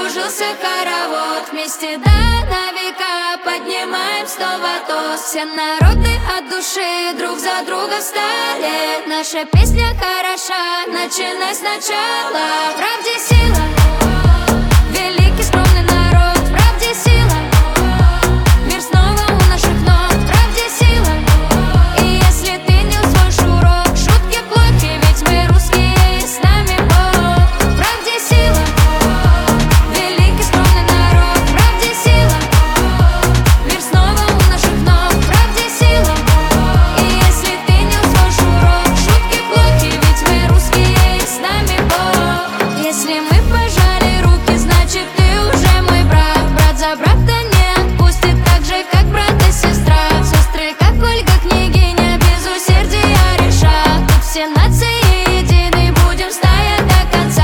закружился хоровод. Вместе на века поднимаем снова тост. Все народы от души друг за друга встали. Наша песня хороша, начинай сначала. В правде сила, великий скромный народ. В правде сила, мир снова у наших ног. В правде сила, и если ты не усвоишь урок, шутки плохи, ведь мы русские и с нами Бог. В правде сила, великий скромный народ. В правде сила, мир снова у наших ног. В правде сила, и если ты не усвоишь урок, шутки плохи, ведь мы русские и с нами Бог. Если мы пожали руки, значит ты уже мой брат. Брат за брата не отпустит, так же как брат и сестра. Сестры, как Ольга, княгиня, без усердия решат. Тут все нации едины, будем стоять до конца.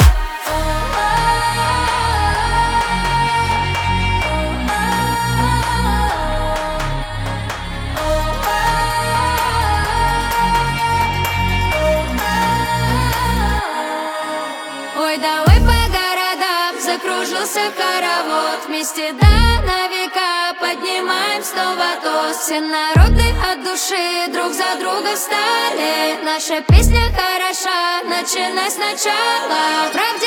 Ой, да ой, по городам закружился хоровод. Вместе на века поднимаем снова тост. Все народы от души друг за друга встали. Наша песня хороша, начинай сначала. В правде